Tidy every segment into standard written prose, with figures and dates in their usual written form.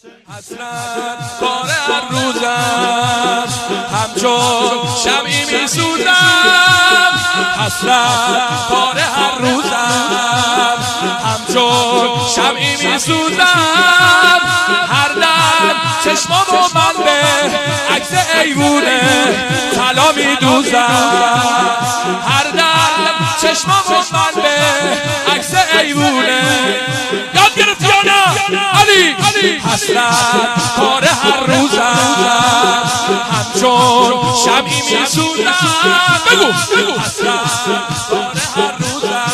حسرت کار هر روزم همچون شمعی میسوزم. حسرت کار هر روزم همچون شمعی میسوزم. هر دم چشمامو من به عکس ایوونه طلا میدوزم. هر دم چشمامو من به عکس ایوونه یاد گرفتی یا نه علی؟ حسرت کار هر روزم همچون شمعی میسوزم. بگو حسرت کار هر روزم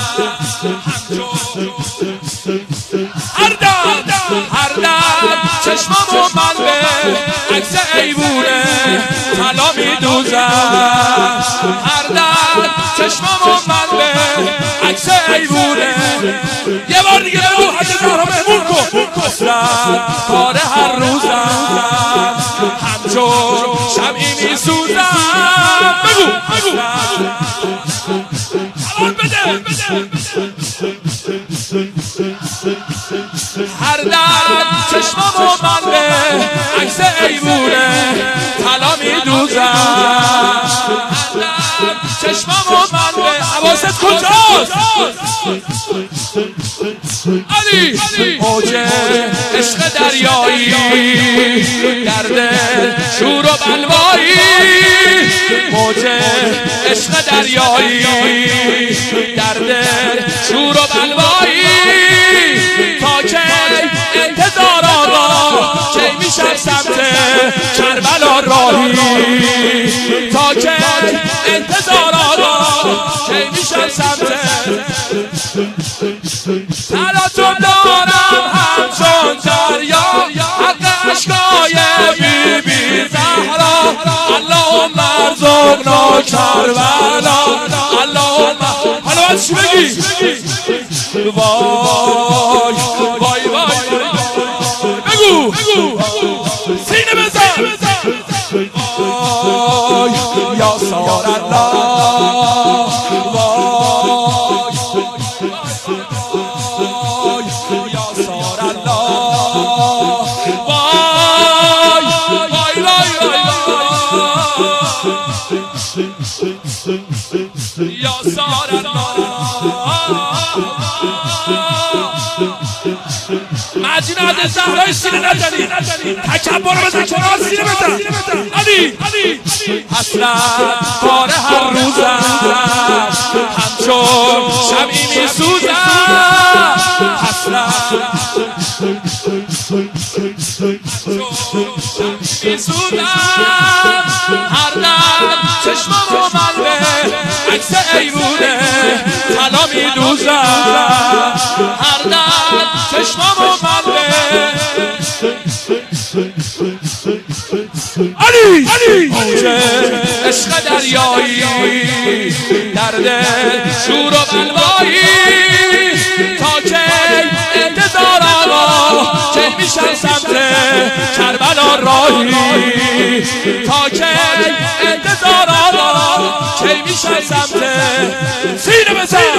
همچون هر دم چشمامو من به عکس ایوونه طلا میدوزم. هر دم چشمامو من به عکس ایوونه. یه بار دیگه بگو حج زهرا مهمون کن. حسرت کار هر روزم همچون شمعی میسوزم. بگو حوال بده. هر دم چشمامو من به عکس ایوونه طلا میدوزم. هر دم چشمامو من به حواست کجاست علی؟ موج عشق دریایی در دل شور و بلوایی. موج عشق دریایی در دل شور و بلوایی. تا کی انتظار آقا کی میشم سمت کربلا راهی؟ تا کی انتظار آقا کی میشم سمت سراتون دارم همچون دریا حق اشکای بی بی زهرا. اللهم ارزقنا کربلا. اللهم حالا باید چی بگی؟ وای بگو سینه بزن. وای یا سار الله. یا سار الله مجنون عدد زهرای سینه نزنی. تکبر بزن کنار سینه بزن علی. حسرت کار هر روزم همچون شمعی میسوزم. حسرت میسوزم. هر دم چشمامو من به عکس ایوونه طلا میدوزم. هر دم چشمامو من به علی موج عشق دریایی در دل شور و بلوایی. تا کی انتظار آقا کی میشم سمت کربلا راهی؟ تا کی انتظار آقا کی میشم سمت سینه بزن.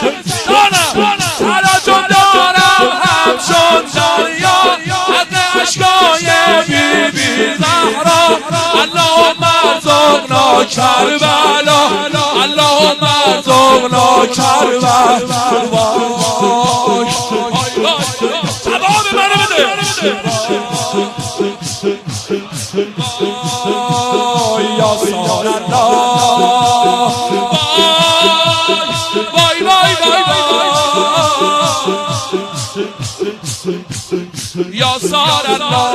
سراتون دارم همچون دریا حق اشکای بی بی زهرا. اللهم ارزقنا کربلا. اللهم ارزقنا کربلا. جواب منو بده. یا سار الله. وای یا سار الله.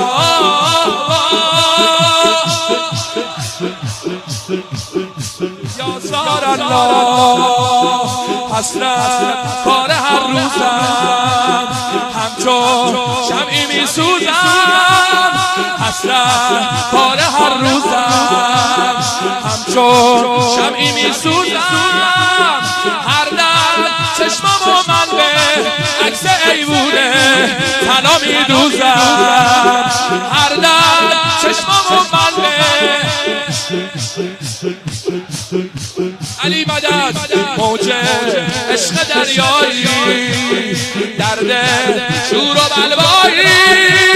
یا سار الله. حسرت کار هر روزم همچون شمعی میسوزم. حسرت کار هر روزم همچون شمعی میسوزم. هر دم چشمامو من به عکس ایوونه طلا میدوزم. هر دم چشمامو من به علی مدد. موج عشق دریایی در دل شور و بلوایی.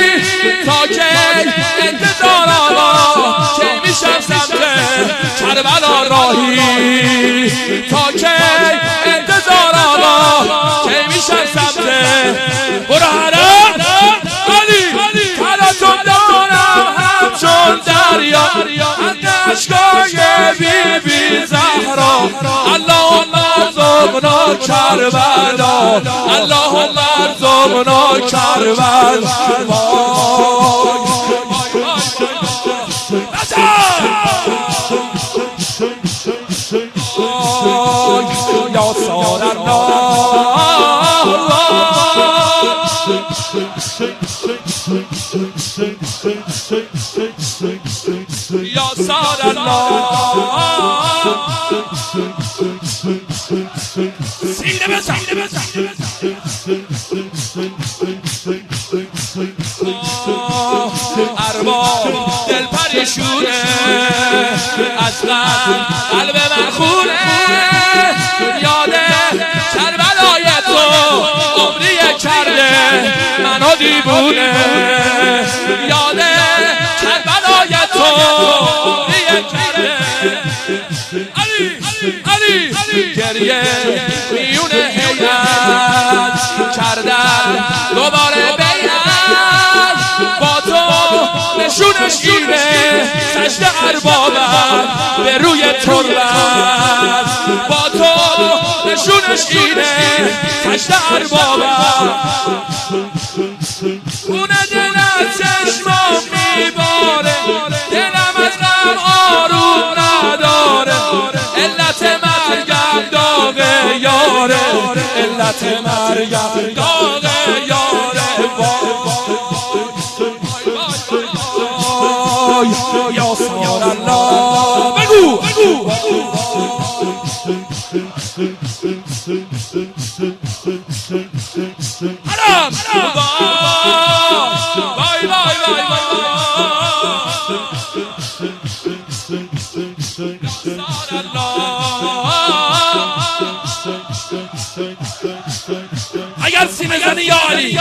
کی انتظار آقا کی میشم سمت کربلا راهی تا کی انتظار آقا کی میشم سمت برو حرم علی کلاتون دارم همچون دریا از اشکای بی بی زهرا اللهم ارزقنا کربلا اللهم ارزقنا کربلا یا سال یا سال سینه بزن ارباب دل پریشونه از غم قلب من خونه یاده کربلای تو عمری کرده منو دیوونه یاده کربلای تو عمری کرده علی گریه میونه هیئت کردن دوباره بیعت با تو نشونش اینه سجده اربابم به روی تربت با تو نشونش اینه سجده اربابم خونه دل از چشمام میباره دلم از غم آروم نداره علت مرگم داغ یاره علت مرگم داغ یاره یا سال الله بگو حرام وای وای وای اگر سینه زنی یا علی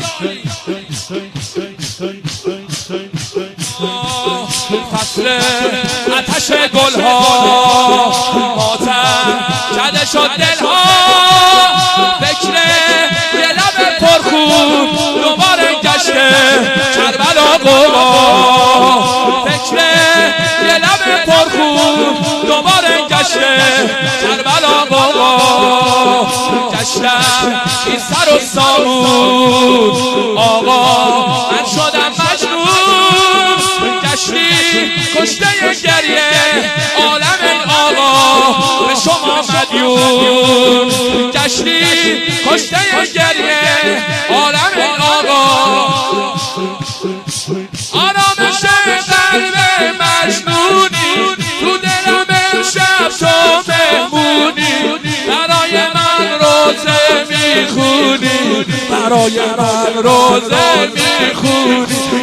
فصل آتش گلها ماتم زده شد دلها فکر یه لب پرخون دوباره گشته کربلا قوا فکر یه لب پرخون دوباره گشته کربلا قوا گشتم این سر و سامون آقا من شدم مجنون گشتی کشته گریه عالم آقا به شما مدیون گشتی کشته گریه عالم آقا آرامش قلب مجنونی تو دلم امشب تو مهمونی برای من روزه میخونی برای من روزه میخونی